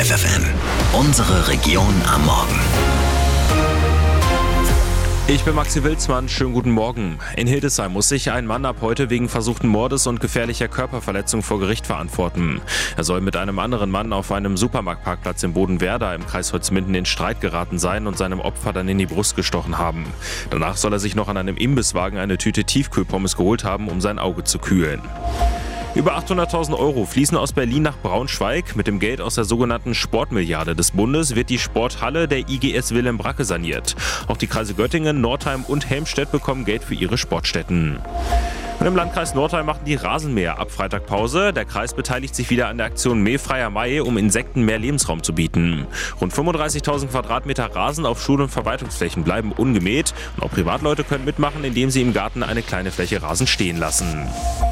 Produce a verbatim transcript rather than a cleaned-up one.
F F M. Unsere Region am Morgen. Ich bin Maxi Wilsmann, schönen guten Morgen. In Hildesheim muss sich ein Mann ab heute wegen versuchten Mordes und gefährlicher Körperverletzung vor Gericht verantworten. Er soll mit einem anderen Mann auf einem Supermarktparkplatz in Bodenwerder im Kreis Holzminden in Streit geraten sein und seinem Opfer dann in die Brust gestochen haben. Danach soll er sich noch an einem Imbisswagen eine Tüte Tiefkühlpommes geholt haben, um sein Auge zu kühlen. Über achthunderttausend Euro fließen aus Berlin nach Braunschweig. Mit dem Geld aus der sogenannten Sportmilliarde des Bundes wird die Sporthalle der I G S Wilhelm Bracke saniert. Auch die Kreise Göttingen, Nordheim und Helmstedt bekommen Geld für ihre Sportstätten. Und im Landkreis Nordheim machen die Rasenmäher ab Freitag Pause. Der Kreis beteiligt sich wieder an der Aktion Mähfreier Mai, um Insekten mehr Lebensraum zu bieten. Rund fünfunddreißigtausend Quadratmeter Rasen auf Schul- und Verwaltungsflächen bleiben ungemäht. Und auch Privatleute können mitmachen, indem sie im Garten eine kleine Fläche Rasen stehen lassen.